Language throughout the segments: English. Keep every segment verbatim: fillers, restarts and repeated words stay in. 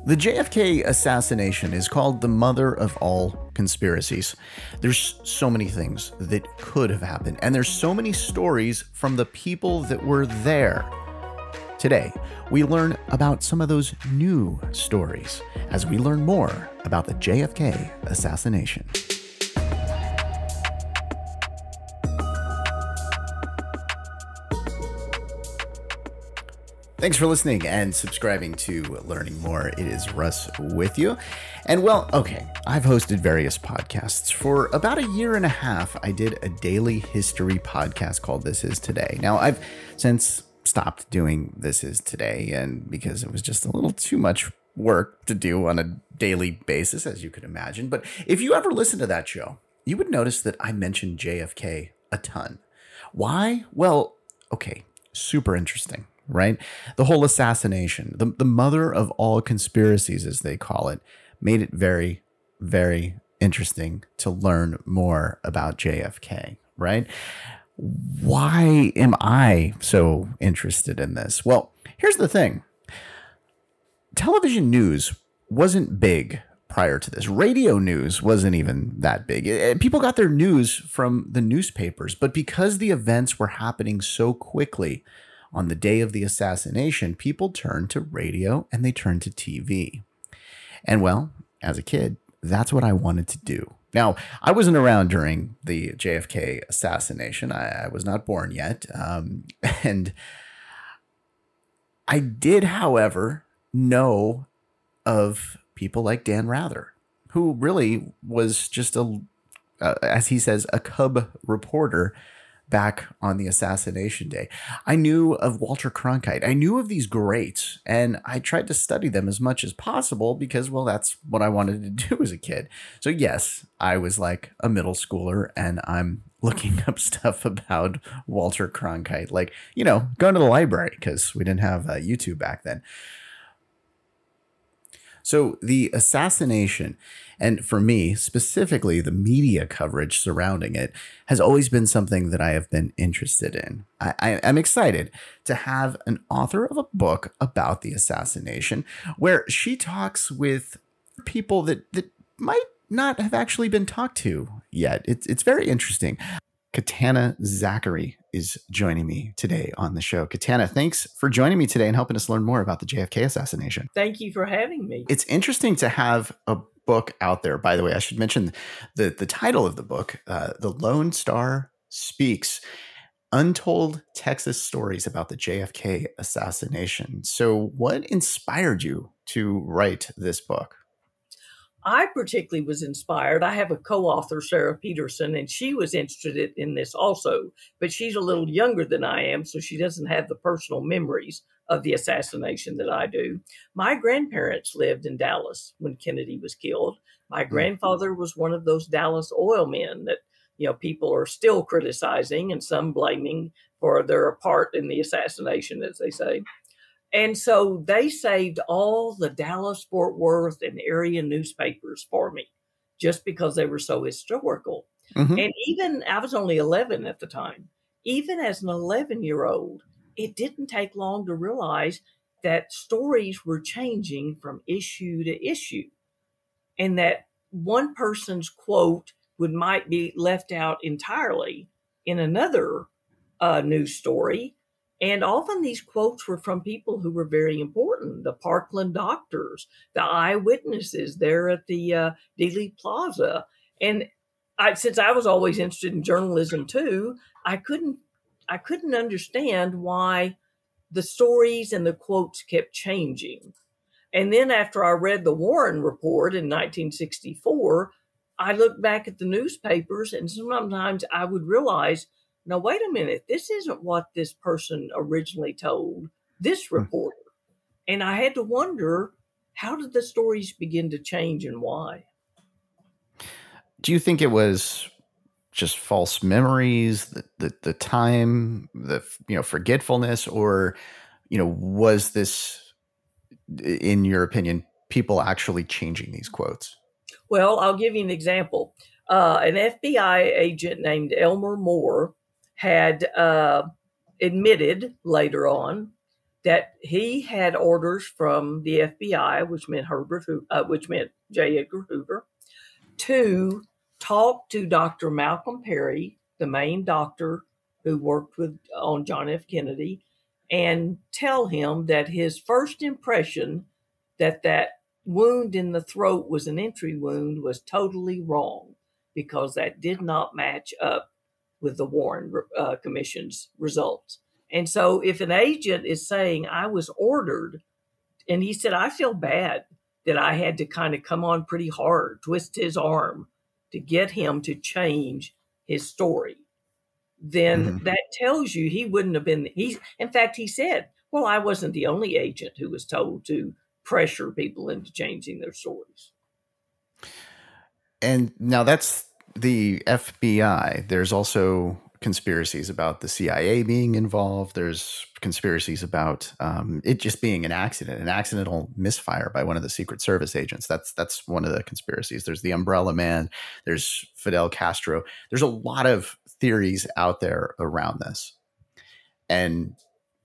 The J F K assassination is called the mother of all conspiracies. There's so many things that could have happened, and there's so many stories from the people that were there. Today, we learn about some of those new stories as we learn more about the J F K assassination. Thanks for listening and subscribing to Learning More. It is Russ with you. And well, okay, I've hosted various podcasts. For about a year and a half, I did a daily history podcast called This Is Today. Now, I've since stopped doing This Is Today, and because it was just a little too much work to do on a daily basis, as you could imagine. But if you ever listen to that show, you would notice that I mentioned J F K a ton. Why? Well, okay, super interesting. Right? The whole assassination, the, the mother of all conspiracies, as they call it, made it very, very interesting to learn more about J F K, right? Why am I so interested in this? Well, here's the thing. Television news wasn't big prior to this. Radio news wasn't even that big. People got their news from the newspapers, but because the events were happening so quickly, on the day of the assassination, people turned to radio and they turned to T V. And well, as a kid, that's what I wanted to do. Now, I wasn't around during the J F K assassination. I, I was not born yet. Um, and I did, however, know of people like Dan Rather, who really was just a, uh, as he says, a cub reporter back on the assassination day. I knew of Walter Cronkite. I knew of these greats, and I tried to study them as much as possible because, well, that's what I wanted to do as a kid. So yes, I was like a middle schooler, and I'm looking up stuff about Walter Cronkite, like, you know, going to the library because we didn't have uh, YouTube back then. So the assassination, and for me, specifically the media coverage surrounding it, has always been something that I have been interested in. I, I, I'm excited to have an author of a book about the assassination where she talks with people that, that might not have actually been talked to yet. It's, it's very interesting. Katana Zachary is joining me today on the show. Katana, thanks for joining me today and helping us learn more about the J F K assassination. Thank you for having me. It's interesting to have a book out there. By the way, I should mention the, the title of the book, uh, The Lone Star Speaks, Untold Texas Stories about the J F K assassination. So what inspired you to write this book? I particularly was inspired. I have a co-author, Sarah Peterson, and she was interested in this also, but she's a little younger than I am, so she doesn't have the personal memories of the assassination that I do. My grandparents lived in Dallas when Kennedy was killed. My grandfather was one of those Dallas oil men that, you know, people are still criticizing and some blaming for their part in the assassination, as they say. And so they saved all the Dallas, Fort Worth, and area newspapers for me just because they were so historical. Mm-hmm. And even, I was only eleven at the time, even as an eleven-year-old, it didn't take long to realize that stories were changing from issue to issue and that one person's quote would might be left out entirely in another uh, news story. And often these quotes were from people who were very important, the Parkland doctors, the eyewitnesses there at the uh, Dealey Plaza. And I, since I was always interested in journalism too, I couldn't I couldn't understand why the stories and the quotes kept changing. And then after I read the Warren Report in nineteen sixty-four, I looked back at the newspapers and sometimes I would realize, now, wait a minute, this isn't what this person originally told this reporter. And I had to wonder, how did the stories begin to change and why? Do you think it was just false memories, the, the, the time, the, you know, forgetfulness, or, you know, was this, in your opinion, people actually changing these quotes? Well, I'll give you an example. Uh, an F B I agent named Elmer Moore had uh, admitted later on that he had orders from the F B I, which meant Herbert, uh, which meant J. Edgar Hoover, to talk to Doctor Malcolm Perry, the main doctor who worked with on John F. Kennedy, and tell him that his first impression that that wound in the throat was an entry wound was totally wrong, because that did not match up with the Warren uh, Commission's results. And so if an agent is saying, I was ordered, and he said, I feel bad that I had to kind of come on pretty hard, twist his arm to get him to change his story, then mm-hmm. that tells you he wouldn't have been, he, in fact, he said, well, I wasn't the only agent who was told to pressure people into changing their stories. And now that's the F B I. There's also conspiracies about the C I A being involved. There's conspiracies about um, it just being an accident, an accidental misfire by one of the Secret Service agents. That's that's one of the conspiracies. There's the Umbrella Man. There's Fidel Castro. There's a lot of theories out there around this. And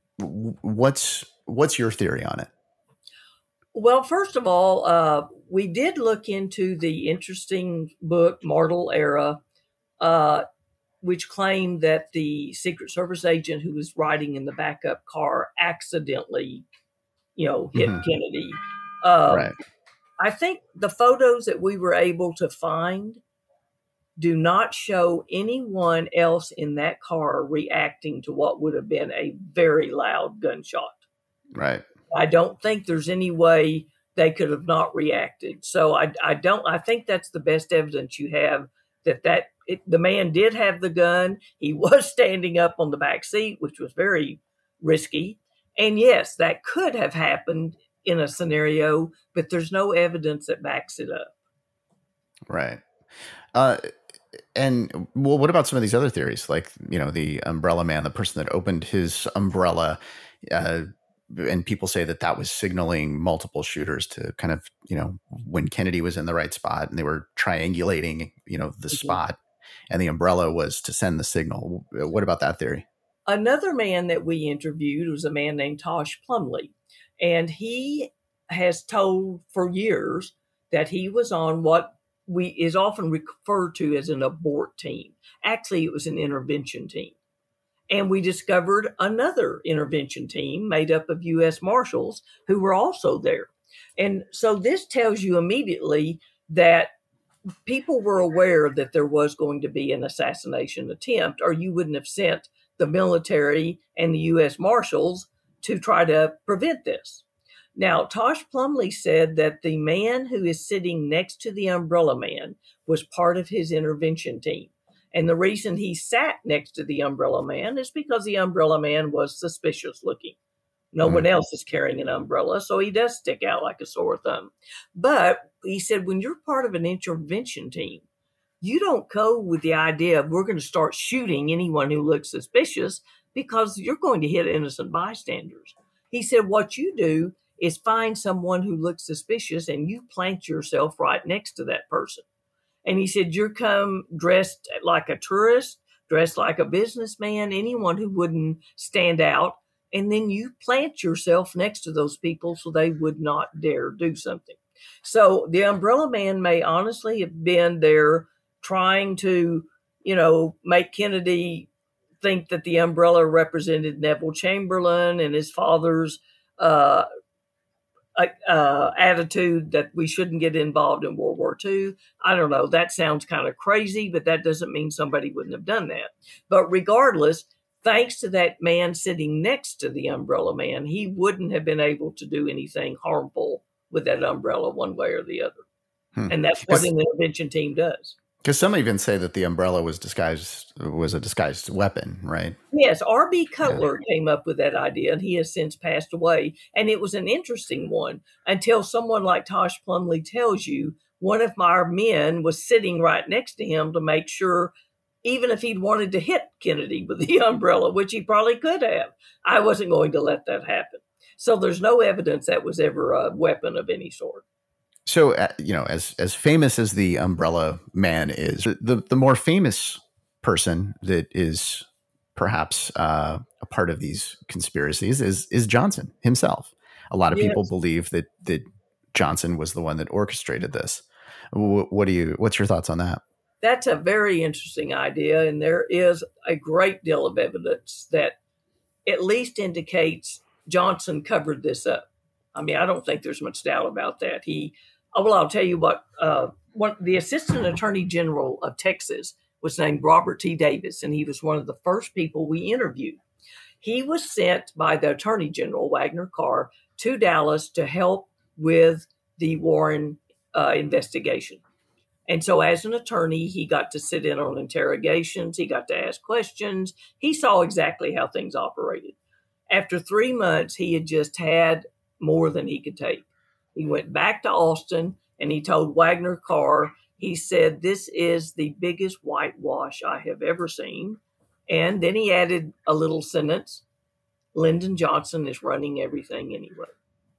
what's what's your theory on it? Well, first of all, uh, we did look into the interesting book, Mortal Era, uh, which claimed that the Secret Service agent who was riding in the backup car accidentally, you know, hit mm-hmm. Kennedy. Uh, right. I think the photos that we were able to find do not show anyone else in that car reacting to what would have been a very loud gunshot. Right. I don't think there's any way they could have not reacted. So I, I don't, I think that's the best evidence you have that, that it, the man did have the gun. He was standing up on the back seat, which was very risky. And yes, that could have happened in a scenario, but there's no evidence that backs it up. Right. Uh, and well, what about some of these other theories? Like, you know, the Umbrella Man, the person that opened his umbrella, uh, and people say that that was signaling multiple shooters to kind of, you know, when Kennedy was in the right spot and they were triangulating, you know, the mm-hmm. spot, and the umbrella was to send the signal. What about that theory? Another man that we interviewed was a man named Tosh Plumley, and he has told for years that he was on what we is often referred to as an abort team. Actually, it was an intervention team. And we discovered another intervention team made up of U S Marshals who were also there. And so this tells you immediately that people were aware that there was going to be an assassination attempt, or you wouldn't have sent the military and the U S Marshals to try to prevent this. Now, Tosh Plumley said that the man who is sitting next to the Umbrella Man was part of his intervention team. And the reason he sat next to the Umbrella Man is because the Umbrella Man was suspicious looking. No mm-hmm. one else is carrying an umbrella, so he does stick out like a sore thumb. But he said, when you're part of an intervention team, you don't go with the idea of we're going to start shooting anyone who looks suspicious, because you're going to hit innocent bystanders. He said, what you do is find someone who looks suspicious and you plant yourself right next to that person. And he said, you're come dressed like a tourist, dressed like a businessman, anyone who wouldn't stand out. And then you plant yourself next to those people so they would not dare do something. So the Umbrella Man may honestly have been there trying to, you know, make Kennedy think that the umbrella represented Neville Chamberlain and his father's uh Uh, attitude that we shouldn't get involved in World War Two. I don't know. That sounds kind of crazy, but that doesn't mean somebody wouldn't have done that. But regardless, thanks to that man sitting next to the Umbrella Man, he wouldn't have been able to do anything harmful with that umbrella one way or the other. Hmm. And that's what an intervention team does. Because some even say that the umbrella was disguised, was a disguised weapon, right? Yes, R B Cutler yeah. came up with that idea, and he has since passed away. And it was an interesting one until someone like Tosh Plumley tells you one of our men was sitting right next to him to make sure, even if he'd wanted to hit Kennedy with the umbrella, which he probably could have, I wasn't going to let that happen. So there's no evidence that was ever a weapon of any sort. So, uh, you know, as as famous as the Umbrella Man is, the, the more famous person that is perhaps uh, a part of these conspiracies is is Johnson himself. A lot of people Yes. believe that that Johnson was the one that orchestrated this. Wh- What do you? What's your thoughts on that? That's a very interesting idea, and there is a great deal of evidence that at least indicates Johnson covered this up. I mean, I don't think there's much doubt about that. He, oh, well, I'll tell you what. Uh, one, the Assistant Attorney General of Texas was named Robert T. Davis, and he was one of the first people we interviewed. He was sent by the Attorney General, Wagner Carr, to Dallas to help with the Warren uh, investigation. And so, as an attorney, he got to sit in on interrogations. He got to ask questions. He saw exactly how things operated. After three months, he had just had more than he could take. He went back to Austin and he told Wagner Carr, he said, "This is the biggest whitewash I have ever seen." And then he added a little sentence, "Lyndon Johnson is running everything anyway."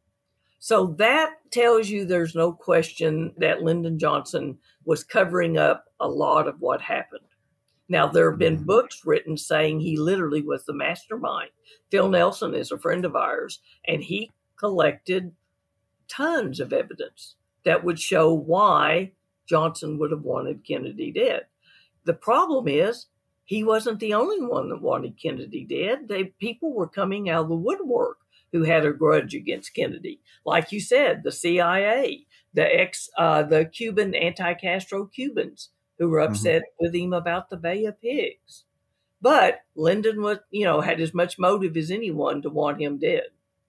So that tells you there's no question that Lyndon Johnson was covering up a lot of what happened. Now, there have been books written saying he literally was the mastermind. Phil Nelson is a friend of ours, and he collected tons of evidence that would show why Johnson would have wanted Kennedy dead. The problem is he wasn't the only one that wanted Kennedy dead. They, people were coming out of the woodwork who had a grudge against Kennedy. Like you said, the C I A, the ex, uh, the Cuban anti-Castro Cubans who were upset mm-hmm. with him about the Bay of Pigs. But Lyndon was, you know, had as much motive as anyone to want him dead.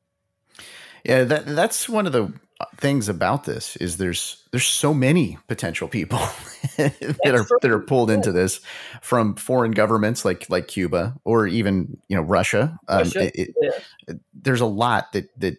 Yeah, that that's one of the things about this is there's there's so many potential people that are true. that are pulled yeah. into this from foreign governments like like Cuba or even you know Russia. Russia um, it, yeah. it, there's a lot that that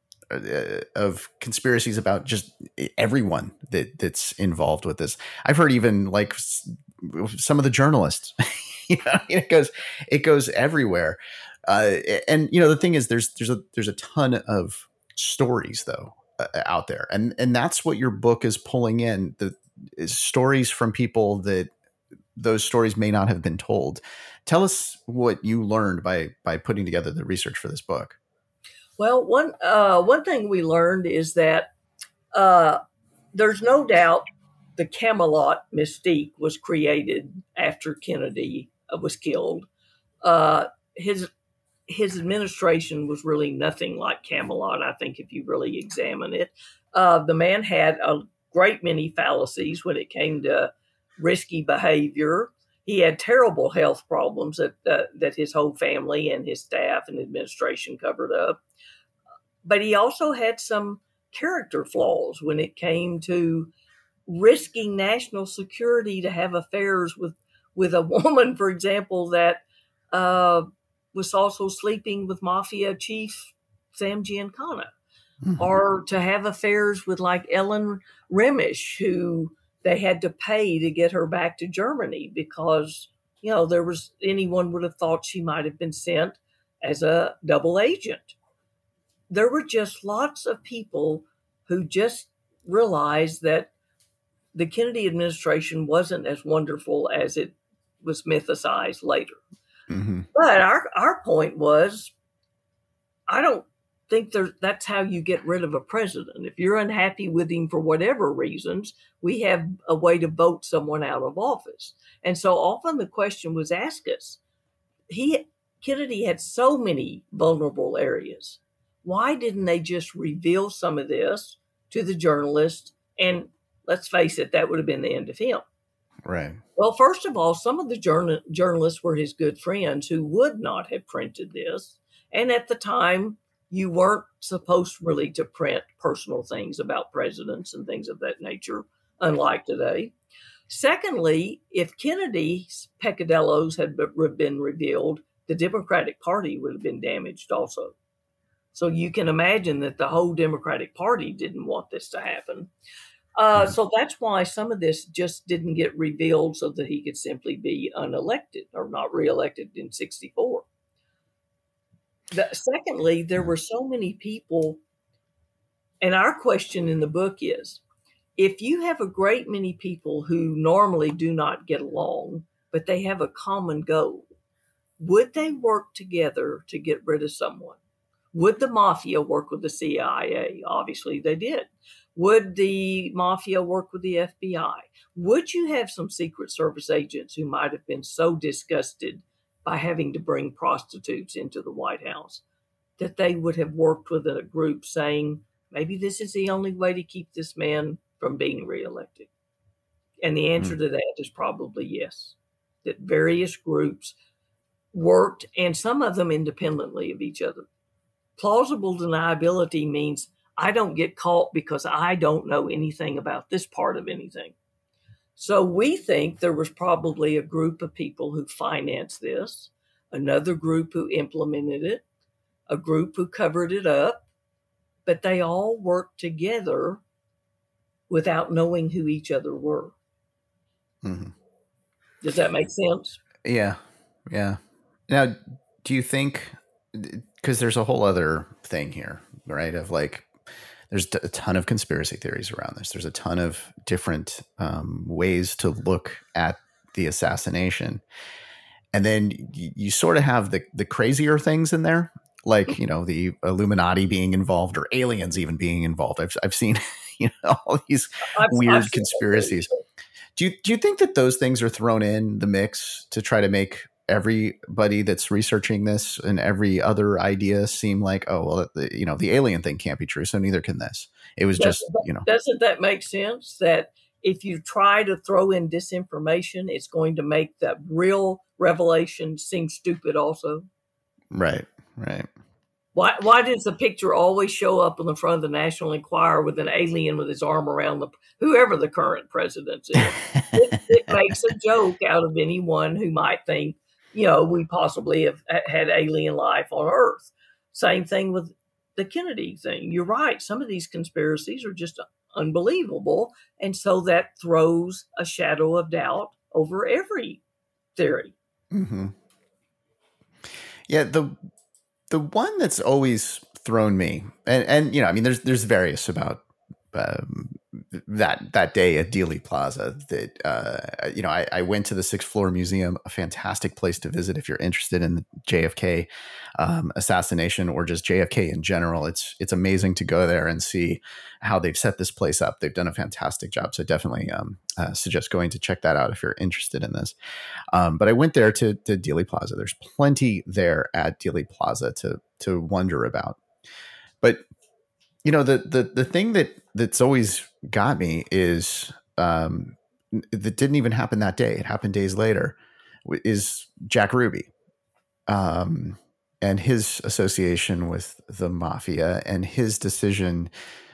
uh, of conspiracies about just everyone that that's involved with this. I've heard even like some of the journalists. you know, it goes it goes everywhere. Uh, and you know the thing is there's there's a there's a ton of stories though uh, out there, and and that's what your book is pulling in, the is stories from people that those stories may not have been told. Tell us what you learned by by putting together the research for this book. Well, one uh, one thing we learned is that uh, there's no doubt the Camelot mystique was created after Kennedy was killed. Uh, his His administration was really nothing like Camelot, I think, if you really examine it. Uh, the man had a great many fallacies when it came to risky behavior. He had terrible health problems that uh, that his whole family and his staff and administration covered up. But he also had some character flaws when it came to risking national security to have affairs with, with a woman, for example, that uh, was also sleeping with mafia chief Sam Giancana, mm-hmm. or to have affairs with like Ellen Remisch, who they had to pay to get her back to Germany because, you know, there was anyone would have thought she might have been sent as a double agent. There were just lots of people who just realized that the Kennedy administration wasn't as wonderful as it was mythicized later. Mm-hmm. But our, our point was, I don't think there, that's how you get rid of a president. If you're unhappy with him for whatever reasons, we have a way to vote someone out of office. And so often the question was asked us, he, Kennedy had so many vulnerable areas. Why didn't they just reveal some of this to the journalists? And let's face it, that would have been the end of him. Right. Well, first of all, some of the journal- journalists were his good friends who would not have printed this. And at the time, you weren't supposed really to print personal things about presidents and things of that nature, unlike today. Secondly, if Kennedy's peccadillos had been revealed, the Democratic Party would have been damaged also. So you can imagine that the whole Democratic Party didn't want this to happen. Uh, so that's why some of this just didn't get revealed so that he could simply be unelected or not reelected in sixty-four. The, secondly, there were so many people, and our question in the book is, if you have a great many people who normally do not get along, but they have a common goal, would they work together to get rid of someone? Would the mafia work with the C I A? Obviously, they did. Would the mafia work with the F B I? Would you have some Secret Service agents who might have been so disgusted by having to bring prostitutes into the White House that they would have worked with a group saying, maybe this is the only way to keep this man from being reelected? And the answer mm. to that is probably yes, that various groups worked, and some of them independently of each other. Plausible deniability means I don't get caught because I don't know anything about this part of anything. So we think there was probably a group of people who financed this, another group who implemented it, a group who covered it up, but they all worked together without knowing who each other were. Mm-hmm. Does that make sense? Yeah. Yeah. Now, do you think, because there's a whole other thing here, right? Of like, there's a ton of conspiracy theories around this. There's a ton of different um, ways to look at the assassination. And then you, you sort of have the, the crazier things in there, like, you know, the Illuminati being involved or aliens even being involved. I've, I've seen, you know, all these I've, weird I've conspiracies. Do you, do you think that those things are thrown in the mix to try to make everybody that's researching this and every other idea seem like, oh, well, the, you know, the alien thing can't be true, so neither can this. It was doesn't just, that, you know. Doesn't that make sense? That if you try to throw in disinformation, it's going to make that real revelation seem stupid also? Right, right. Why Why does the picture always show up on the front of the National Enquirer with an alien with his arm around the whoever the current president is? it, it makes a joke out of anyone who might think, you know, we possibly have had alien life on Earth. Same thing with the Kennedy thing. You're right. Some of these conspiracies are just unbelievable. And so that throws a shadow of doubt over every theory. Mm-hmm. Yeah, the the one that's always thrown me, and, and you know, I mean, there's there's various about um, that that day at Dealey Plaza that, uh, you know, I, I went to the sixth floor museum, a fantastic place to visit if you're interested in the J F K um, assassination or just J F K in general. It's, it's amazing to go there and see how they've set this place up. They've done a fantastic job. So definitely um, uh, suggest going to check that out if you're interested in this. Um, but I went there to, to Dealey Plaza. There's plenty there at Dealey Plaza to, to wonder about. But you know, the, the, the thing that, that's always got me is um, that didn't even happen that day. It happened days later, is Jack Ruby um, and his association with the mafia and his decision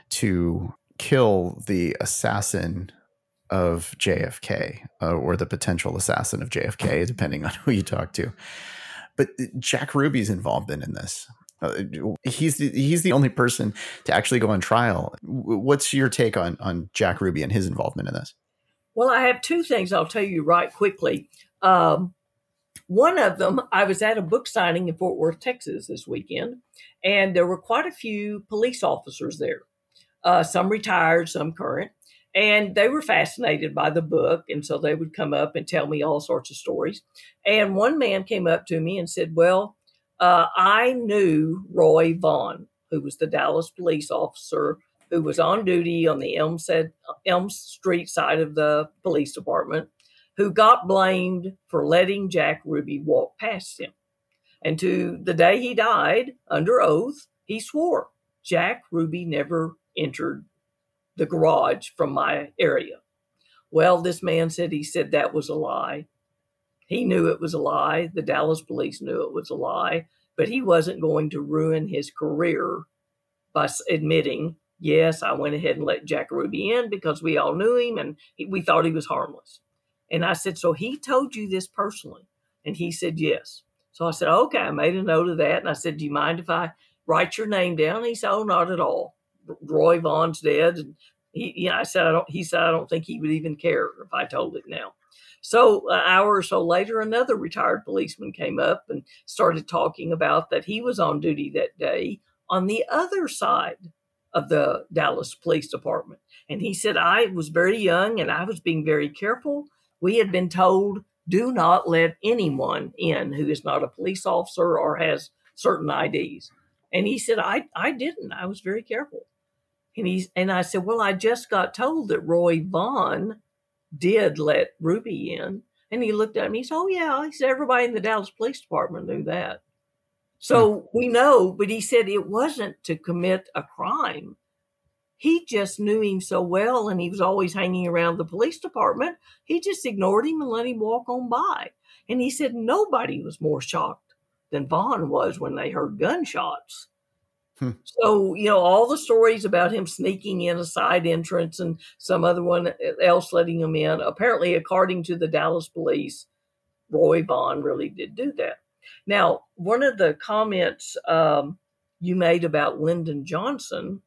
to kill the assassin of J F K uh, or the potential assassin of J F K, depending on who you talk to. But Jack Ruby's involved in, in this. Uh, he's the, he's the only person to actually go on trial. What's your take on, on Jack Ruby and his involvement in this? Well, I have two things I'll tell you right quickly. Um, one of them, I was at a book signing in Fort Worth, Texas this weekend, and there were quite a few police officers there, uh, some retired, some current, and they were fascinated by the book, and so they would come up and tell me all sorts of stories. And one man came up to me and said, well, Uh, I knew Roy Vaughn, who was the Dallas police officer who was on duty on the Elm, said, Elm Street side of the police department, who got blamed for letting Jack Ruby walk past him. And to the day he died, under oath, he swore Jack Ruby never entered the garage from my area. Well, this man said he said that was a lie. He knew it was a lie. The Dallas police knew it was a lie, but he wasn't going to ruin his career by admitting, yes, I went ahead and let Jack Ruby in because we all knew him and he, we thought he was harmless. And I said, so he told you this personally? And he said, yes. So I said, okay, I made a note of that. And I said, do you mind if I write your name down? And he said, oh, not at all. Roy Vaughn's dead. And he, you know, I said, I don't, he said, I don't think he would even care if I told it now. So an hour or so later, another retired policeman came up and started talking about that he was on duty that day on the other side of the Dallas Police Department. And he said, I was very young and I was being very careful. We had been told do not let anyone in who is not a police officer or has certain I Ds. And he said, I, I didn't. I was very careful. And he's and I said, well, I just got told that Roy Vaughn did let Ruby in. And he looked at me, he said, oh, yeah. He said, everybody in the Dallas Police Department knew that. So hmm. we know, but he said it wasn't to commit a crime. He just knew him so well, and he was always hanging around the police department. He just ignored him and let him walk on by. And he said nobody was more shocked than Vaughn was when they heard gunshots. Hmm. So, you know, all the stories about him sneaking in a side entrance and some other one else letting him in, apparently, according to the Dallas police, Roy Vaughn really did do that. Now, one of the comments um, you made about Lyndon Johnson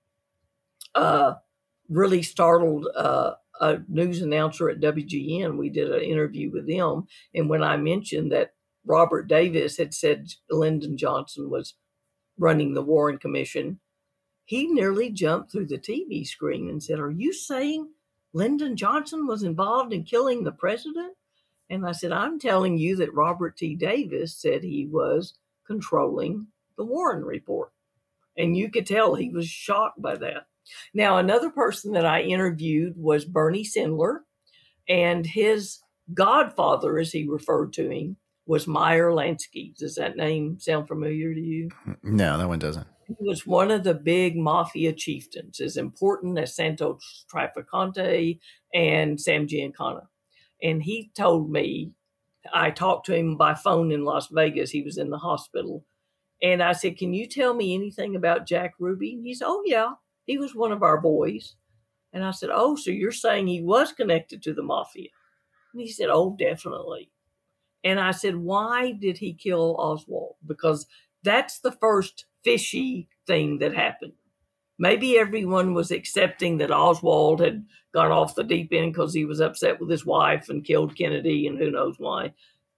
uh, really startled uh, a news announcer at W G N. We did an interview with them. And when I mentioned that Robert Davis had said Lyndon Johnson was running the Warren Commission, he nearly jumped through the T V screen and said, are you saying Lyndon Johnson was involved in killing the president? And I said, I'm telling you that Robert T. Davis said he was controlling the Warren report. And you could tell he was shocked by that. Now, another person that I interviewed was Bernie Sandler, and his godfather, as he referred to him, was Meyer Lansky. Does that name sound familiar to you? No, that one doesn't. He was one of the big mafia chieftains, as important as Santos Trafficante and Sam Giancana. And he told me, I talked to him by phone in Las Vegas. He was in the hospital. And I said, can you tell me anything about Jack Ruby? And he said, oh, yeah, he was one of our boys. And I said, oh, so you're saying he was connected to the mafia? And he said, oh, definitely. And I said, why did he kill Oswald? Because that's the first fishy thing that happened. Maybe everyone was accepting that Oswald had gone off the deep end because he was upset with his wife and killed Kennedy and who knows why,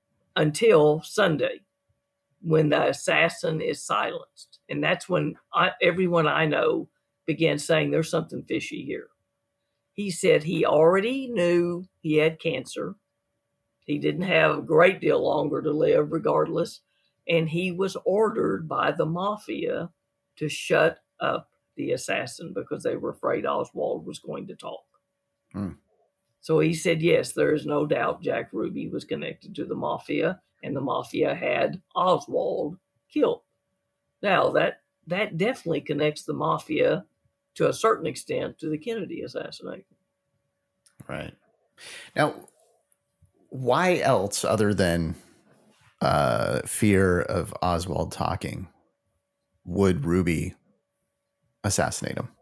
until Sunday, when the assassin is silenced. And that's when I, everyone I know began saying there's something fishy here. He said he already knew he had cancer. He didn't have a great deal longer to live regardless. And he was ordered by the mafia to shut up the assassin because they were afraid Oswald was going to talk. Hmm. So he said, yes, there is no doubt Jack Ruby was connected to the mafia, and the mafia had Oswald killed. Now, that that definitely connects the mafia to a certain extent to the Kennedy assassination. Right. Now, why else, other than uh, fear of Oswald talking, would Ruby assassinate him?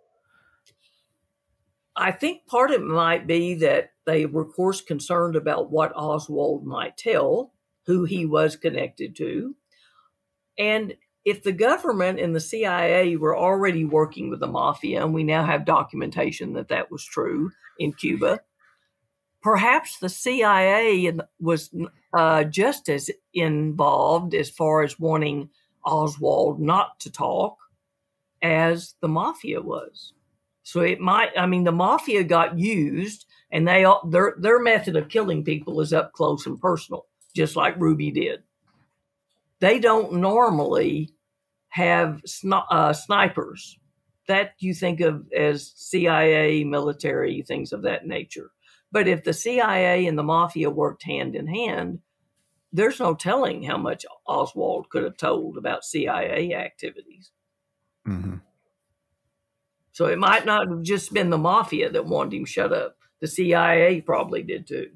I think part of it might be that they were, of course, concerned about what Oswald might tell, who he was connected to. And if the government and the C I A were already working with the mafia, and we now have documentation that that was true in Cuba, perhaps the C I A was uh, just as involved as far as wanting Oswald not to talk as the mafia was. So it might, I mean, the mafia got used, and they their their method of killing people is up close and personal, just like Ruby did. They don't normally have sni- uh, snipers. That you think of as C I A, military, things of that nature. But if the C I A and the mafia worked hand in hand, there's no telling how much Oswald could have told about C I A activities. Mm-hmm. So it might not have just been the mafia that wanted him shut up. The C I A probably did too.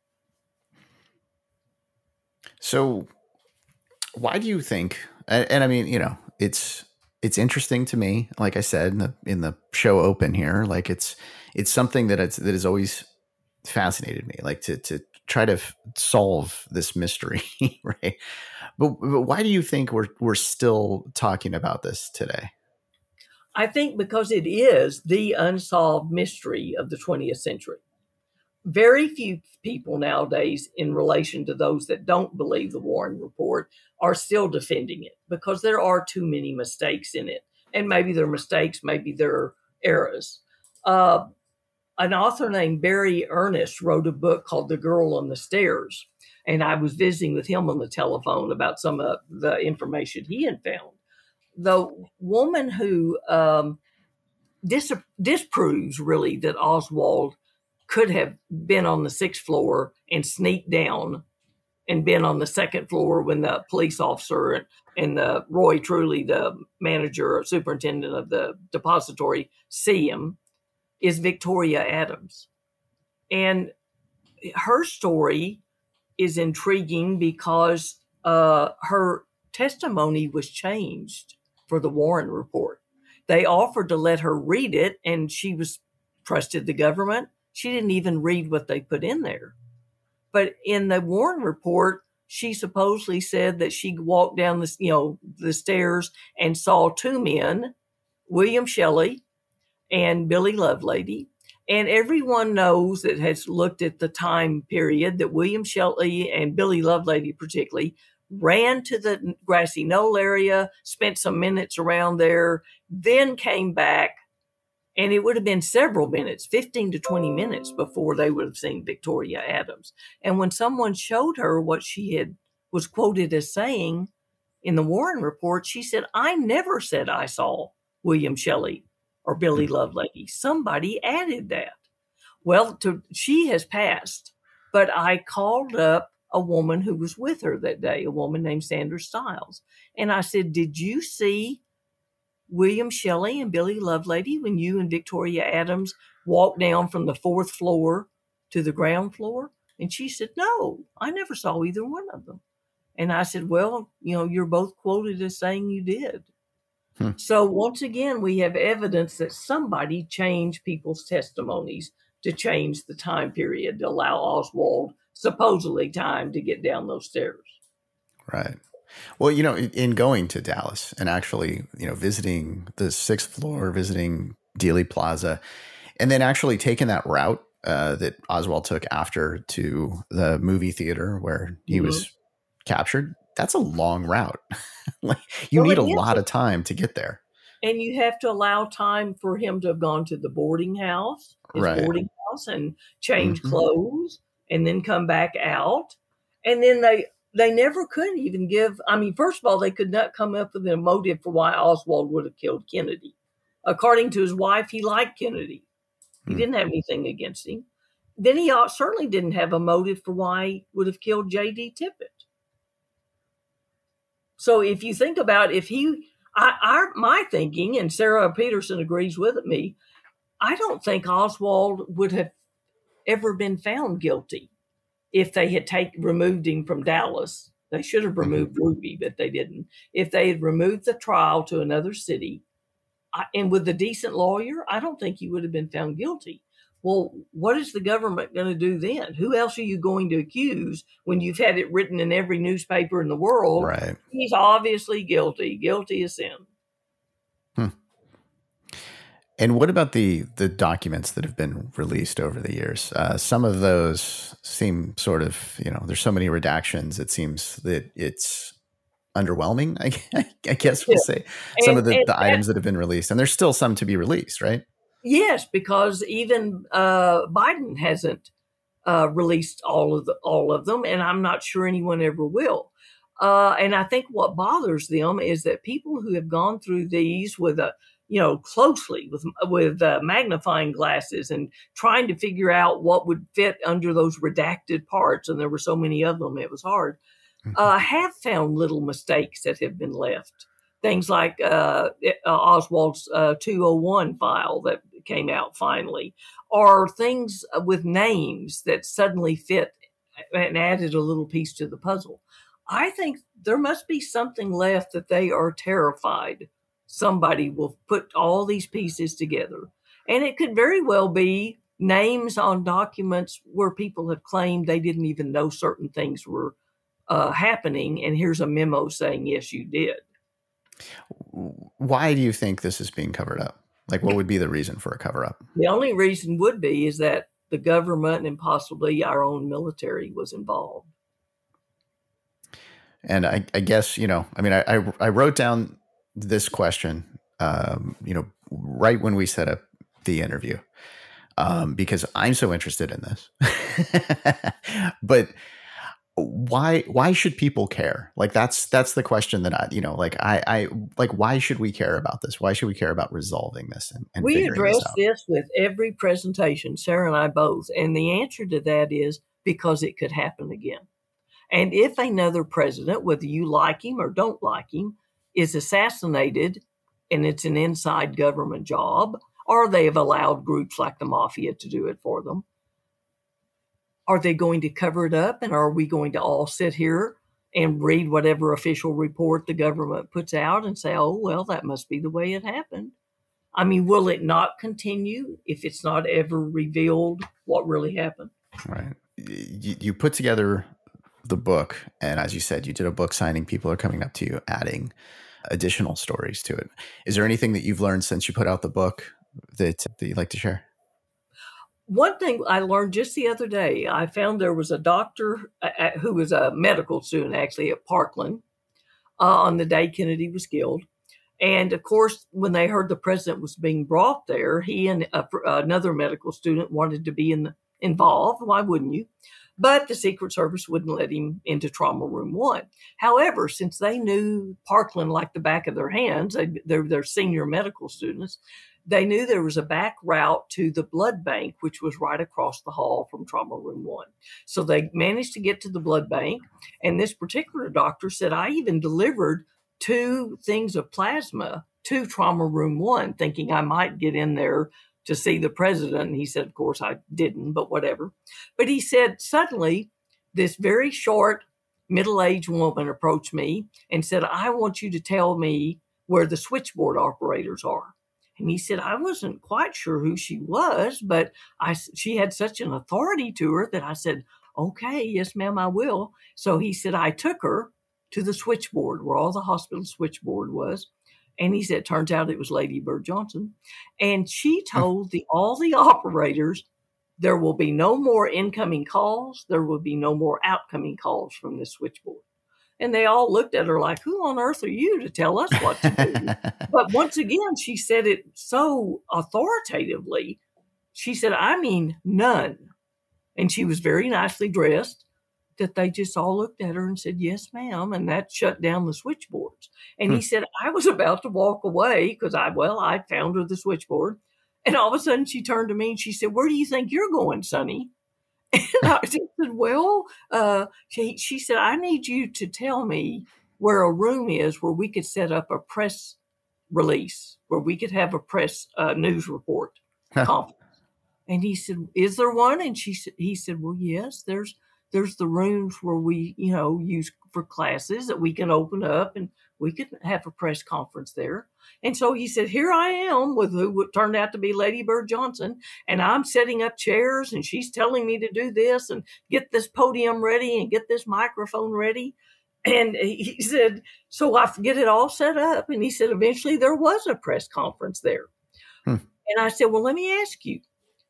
So why do you think, and, and I mean, you know, it's it's interesting to me, like I said in the in the show open here, like it's it's something that it's that has always fascinated me, like to to try to f- solve this mystery, right? But, but why do you think we're we're still talking about this today? I think because it is the unsolved mystery of the twentieth century. Very few people nowadays, in relation to those that don't believe the Warren Report, are still defending it because there are too many mistakes in it. And maybe they're mistakes, maybe they're errors. Uh, an author named Barry Ernest wrote a book called The Girl on the Stairs. And I was visiting with him on the telephone about some of the information he had found. The woman who um, dis- disproves really that Oswald could have been on the sixth floor and sneaked down and been on the second floor when the police officer and, and the Roy Truly, the manager or superintendent of the depository, see him, is Victoria Adams. And her story is intriguing because uh, her testimony was changed for the Warren Report. They offered to let her read it, and she was trusted the government. She didn't even read what they put in there. But in the Warren Report, she supposedly said that she walked down the, you know, the stairs and saw two men, William Shelley and Billy Lovelady. And everyone knows that has looked at the time period that William Shelley and Billy Lovelady particularly ran to the grassy knoll area, spent some minutes around there, then came back. And it would have been several minutes, fifteen to twenty minutes before they would have seen Victoria Adams. And when someone showed her what she had was quoted as saying in the Warren Report, she said, I never said I saw William Shelley or Billy Lovelady. Somebody added that. Well, to, she has passed, but I called up a woman who was with her that day, a woman named Sandra Stiles. And I said, did you see William Shelley and Billy Lovelady when you and Victoria Adams walked down from the fourth floor to the ground floor? And she said, no, I never saw either one of them. And I said, well, you know, you're both quoted as saying you did. Hmm. So once again, we have evidence that somebody changed people's testimonies to change the time period to allow Oswald supposedly time to get down those stairs. Right. Well, you know, in going to Dallas and actually, you know, visiting the sixth floor, visiting Dealey Plaza, and then actually taking that route uh, that Oswald took after to the movie theater where he mm-hmm. was captured, that's a long route. Like, you well, need a lot of time to get there. And you have to allow time for him to have gone to the boarding house, his right. boarding house, and change mm-hmm. clothes, and then come back out. And then they they never could even give, I mean, first of all, they could not come up with a motive for why Oswald would have killed Kennedy. According to his wife, he liked Kennedy. He mm. didn't have anything against him. Then he certainly didn't have a motive for why he would have killed J D. Tippit. So if you think about if he, I, I, my thinking, and Sarah Peterson agrees with me, I don't think Oswald would have ever been found guilty if they had take, removed him from Dallas. They should have removed mm-hmm. Ruby, but they didn't. If they had removed the trial to another city, I, and with a decent lawyer, I don't think he would have been found guilty. Well, what is the government going to do then? Who else are you going to accuse when you've had it written in every newspaper in the world? Right. He's obviously guilty. Guilty as sin. Hmm. And what about the the documents that have been released over the years? Uh, some of those seem sort of, you know, there's so many redactions. It seems that it's underwhelming, I, I guess we'll say. Some and, of the, the items that have been released. And there's still some to be released, right? Yes, because even uh, Biden hasn't uh, released all of the, all of them, and I'm not sure anyone ever will. Uh, and I think what bothers them is that people who have gone through these with a, you know, closely with with uh, magnifying glasses and trying to figure out what would fit under those redacted parts, and there were so many of them, it was hard. Mm-hmm. Uh, have found little mistakes that have been left. Things like uh, Oswald's uh, two oh one file that came out finally, or things with names that suddenly fit and added a little piece to the puzzle. I think there must be something left that they are terrified somebody will put all these pieces together. And it could very well be names on documents where people have claimed they didn't even know certain things were uh, happening. And here's a memo saying, yes, you did. Why do you think this is being covered up? Like, what would be the reason for a cover up? The only reason would be is that the government and possibly our own military was involved. And I, I guess, you know, I mean, I, I, I wrote down this question, um, you know, right when we set up the interview. um, because I'm so interested in this. But why why should people care? Like that's that's the question that I, you know, like I I like why should we care about this? Why should we care about resolving this and, and We figuring this address out? this with every presentation, Sarah and I both, and the answer to that is because it could happen again. And if another president, whether you like him or don't like him, is assassinated and it's an inside government job, or they have allowed groups like the mafia to do it for them, are they going to cover it up? And are we going to all sit here and read whatever official report the government puts out and say, oh, well, that must be the way it happened? I mean, will it not continue if it's not ever revealed what really happened? Right. You, you put together the book, and as you said, you did a book signing. People are coming up to you, adding additional stories to it. Is there anything that you've learned since you put out the book that, that you'd like to share? One thing I learned just the other day, I found there was a doctor uh, who was a medical student actually at Parkland uh, on the day Kennedy was killed. And of course, when they heard the president was being brought there, he and a, another medical student wanted to be in the, involved. Why wouldn't you? But the Secret Service wouldn't let him into Trauma Room One. However, since they knew Parkland like the back of their hands, they, they're, they're senior medical students, they knew there was a back route to the blood bank, which was right across the hall from Trauma Room One. So they managed to get to the blood bank. And this particular doctor said, I even delivered two things of plasma to Trauma Room One, thinking I might get in there to see the president. And he said, of course, I didn't, but whatever. But he said, suddenly, this very short, middle-aged woman approached me and said, I want you to tell me where the switchboard operators are. And he said, I wasn't quite sure who she was, but I, she had such an authority to her that I said, okay, yes, ma'am, I will. So he said, I took her to the switchboard where all the hospital switchboard was. And he said, turns out it was Lady Bird Johnson. And she told the all the operators, there will be no more incoming calls. There will be no more outgoing calls from this switchboard. And they all looked at her like, who on earth are you to tell us what to do? But once again, she said it so authoritatively. She said, I mean, none. And she was very nicely dressed, that they just all looked at her and said, yes, ma'am. And that shut down the switchboards. And he said, I was about to walk away because I, well, I found her the switchboard. And all of a sudden she turned to me and she said, where do you think you're going, Sonny? And I said, well, uh, she, she said, I need you to tell me where a room is where we could set up a press release, where we could have a press uh, news report conference. And he said, is there one? And she said, he said, well, yes, there's, there's the rooms where we, you know, use for classes that we can open up and we could have a press conference there. And so he said, here I am with who turned out to be Lady Bird Johnson. And I'm setting up chairs and she's telling me to do this and get this podium ready and get this microphone ready. And he said, so I get it all set up. And he said, eventually there was a press conference there. Hmm. And I said, well, let me ask you,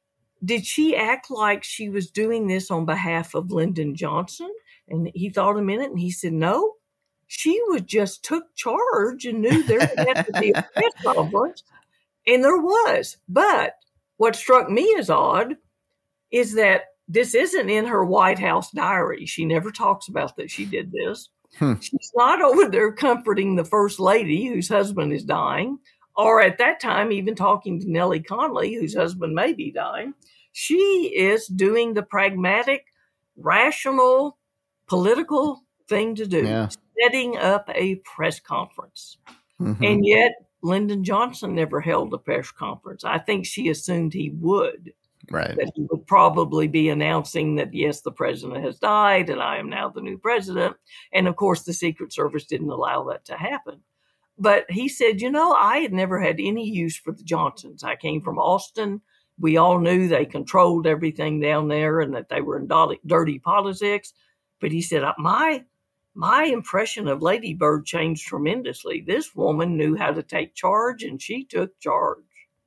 did she act like she was doing this on behalf of Lyndon Johnson? And he thought a minute and he said, no, she was just took charge and knew there had to be a press conference. And there was. But what struck me as odd is that this isn't in her White House diary. She never talks about that she did this. Hmm. She's not over there comforting the first lady whose husband is dying, or at that time, even talking to Nellie Conley, whose husband may be dying. She is doing the pragmatic, rational, political thing to do, yeah. setting up a press conference. Mm-hmm. And yet, Lyndon Johnson never held a press conference. I think she assumed he would. Right. That he would probably be announcing that, yes, the president has died and I am now the new president. And of course, the Secret Service didn't allow that to happen. But he said, you know, I had never had any use for the Johnsons. I came from Austin. We all knew they controlled everything down there and that they were in dirty politics. But he said, my, my impression of Lady Bird changed tremendously. This woman knew how to take charge and she took charge.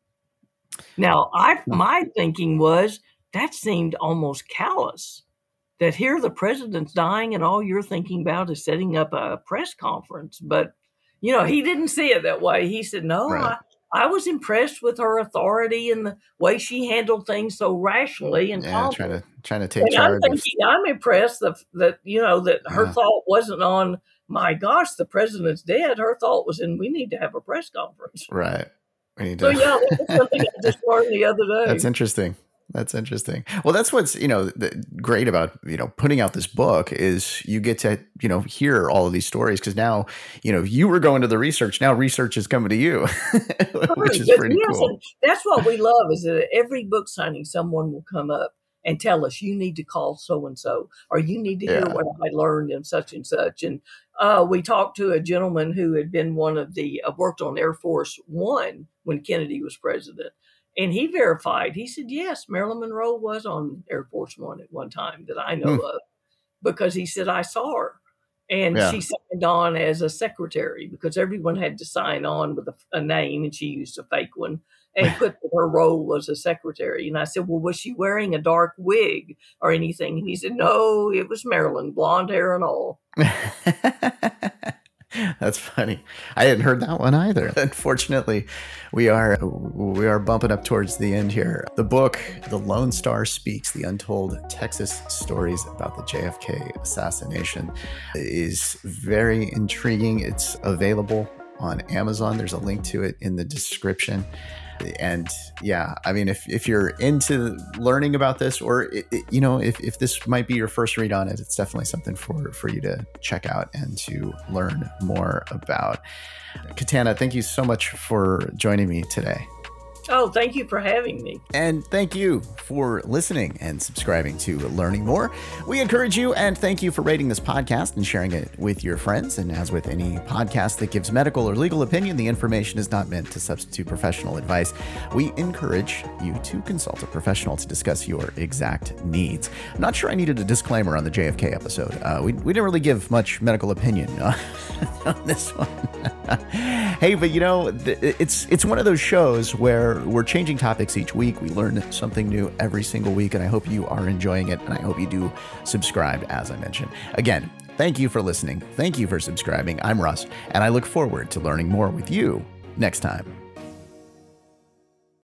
Now, I, my thinking was that seemed almost callous, that here the president's dying and all you're thinking about is setting up a press conference. But, you know, he didn't see it that way. He said, no, right. I was impressed with her authority and the way she handled things so rationally and Yeah, calmly. trying to trying to take And I'm charge of. thinking, I'm impressed that, that you know, that her Yeah. thought wasn't on, my gosh, the president's dead. Her thought was in, we need to have a press conference. Right. We need So to. yeah, that was something I just learned the other day. That's interesting. That's interesting. Well, that's what's, you know, the, great about, you know, putting out this book is you get to, you know, hear all of these stories because now, you know, you were going to the research. Now research is coming to you, which is But pretty yes, cool. and that's what we love is that at every book signing, someone will come up and tell us, you need to call so-and-so, or you need to hear Yeah. what I learned in such and such. And uh, we talked to a gentleman who had been one of the, uh, worked on Air Force One when Kennedy was president. And he verified, he said, yes, Marilyn Monroe was on Air Force One at one time that I know Hmm. of, because he said, I saw her. And Yeah. she signed on as a secretary because everyone had to sign on with a, a name, and she used a fake one and put that her role was a secretary. And I said, well, was she wearing a dark wig or anything? And he said, no, it was Marilyn, blonde hair and all. That's funny. I hadn't heard that one either. Unfortunately, we are we are bumping up towards the end here. The book, The Lone Star Speaks: The Untold Texas Stories About the J F K Assassination, is very intriguing. It's available on Amazon. There's a link to it in the description. And yeah, I mean, if, if you're into learning about this, or, it, it, you know, if, if this might be your first read on it, it's definitely something for, for you to check out and to learn more about. Katana, thank you so much for joining me today. Oh, thank you for having me. And thank you for listening and subscribing to Learning More. We encourage you and thank you for rating this podcast and sharing it with your friends. And as with any podcast that gives medical or legal opinion, the information is not meant to substitute professional advice. We encourage you to consult a professional to discuss your exact needs. I'm not sure I needed a disclaimer on the J F K episode. Uh, we, we didn't really give much medical opinion uh, on this one. Hey, but you know, it's it's one of those shows where we're changing topics each week. We learn something new every single week, and I hope you are enjoying it, and I hope you do subscribe, as I mentioned. Again, thank you for listening. Thank you for subscribing. I'm Russ, and I look forward to learning more with you next time.